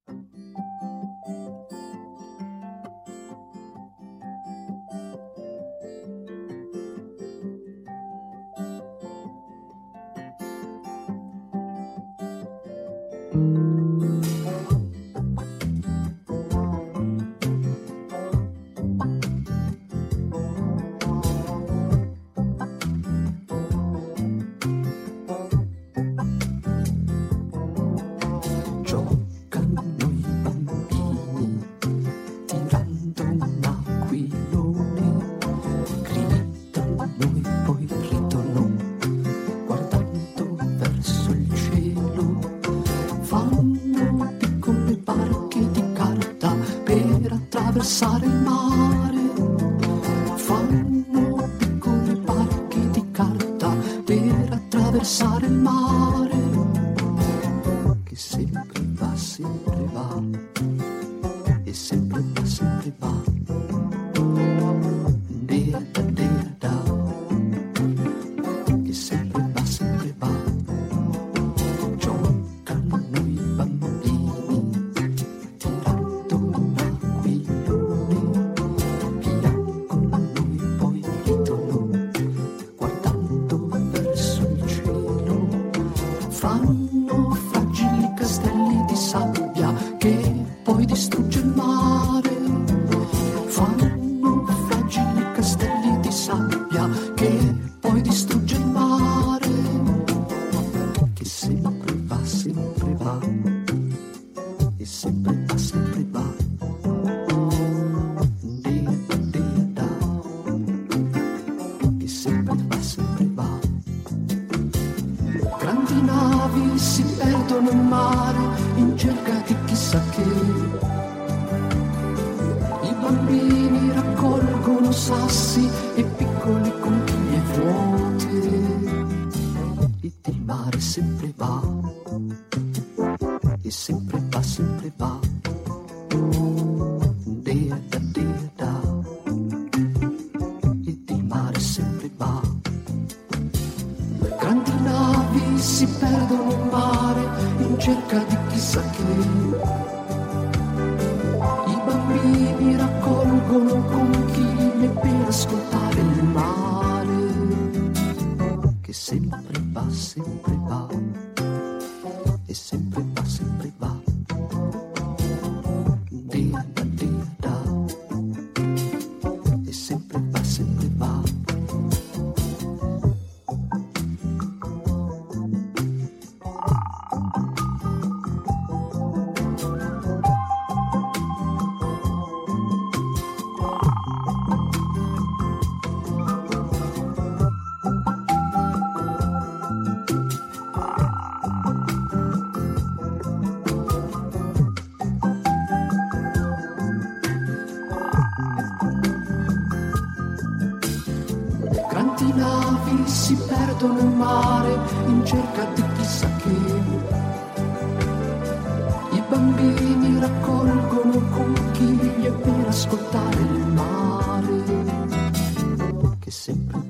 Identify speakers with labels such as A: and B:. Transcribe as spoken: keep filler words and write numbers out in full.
A: Attraversare il mare, fanno piccole barche di carta per attraversare il mare, che sempre va, sempre va, e sempre va, sempre va. Dea da, dea da, che sempre va, sempre va. Giocano i bambini, tirando una fanno fragili castelli di sabbia che poi distrugge il mare. Fanno fragili castelli di sabbia che poi distrugge il mare. Che sempre va, sempre va, e sempre va, sempre va. Dea da, dea da, che sempre va, sempre va. Grandi navi si perdono in mare in cerca di chissà che. I bambini raccolgono sassi e piccole conchiglie vuote. E il mare sempre va, e sempre va, sempre va. Dea da, dea da, e il mare sempre va. Grandi navi si perdono in mare in cerca di chissà che. I bambini raccolgono conchiglie per ascoltare il mare, che sempre va, sempre va, e sempre va, sempre va. Dea da, dea da, e sempre va, sempre va. Grandi navi si perdono in mare in cerca di chissà che. I bambini raccolgono conchiglie per ascoltare il mare, che sempre